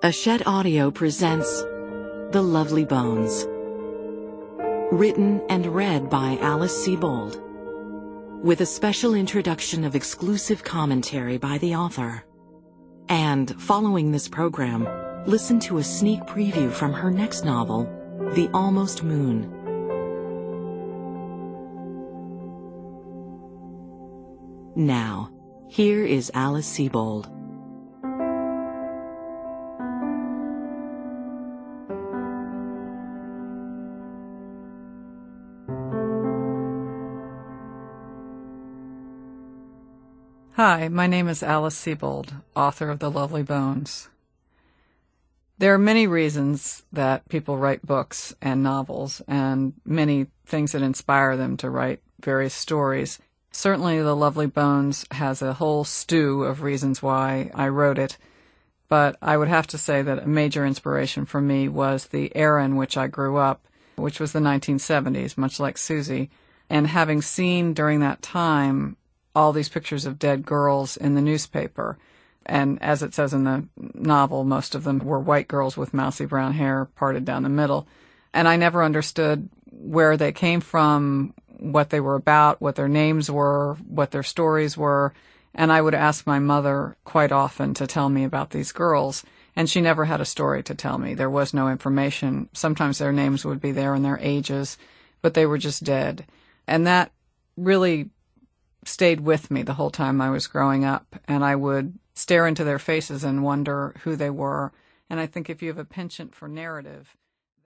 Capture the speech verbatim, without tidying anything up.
Hachette Audio presents The Lovely Bones. Written and read by Alice Sebold, with a special introduction of exclusive commentary by the author. And following this program, listen to a sneak preview from her next novel, The Almost Moon. Now, here is Alice Sebold. Hi, my name is Alice Sebold, author of The Lovely Bones. There are many reasons that people write books and novels, and many things that inspire them to write various stories. Certainly The Lovely Bones has a whole stew of reasons why I wrote it, but I would have to say that a major inspiration for me was the era in which I grew up, which was the nineteen seventies, much like Susie, and having seen during that time all these pictures of dead girls in the newspaper. And as it says in the novel, most of them were white girls with mousy brown hair parted down the middle. And I never understood where they came from, what they were about, what their names were, what their stories were. And I would ask my mother quite often to tell me about these girls, and she never had a story to tell me. There was no information. Sometimes their names would be there and their ages, but they were just dead. And that really stayed with me the whole time I was growing up, and I would stare into their faces and wonder who they were. And I think if you have a penchant for narrative,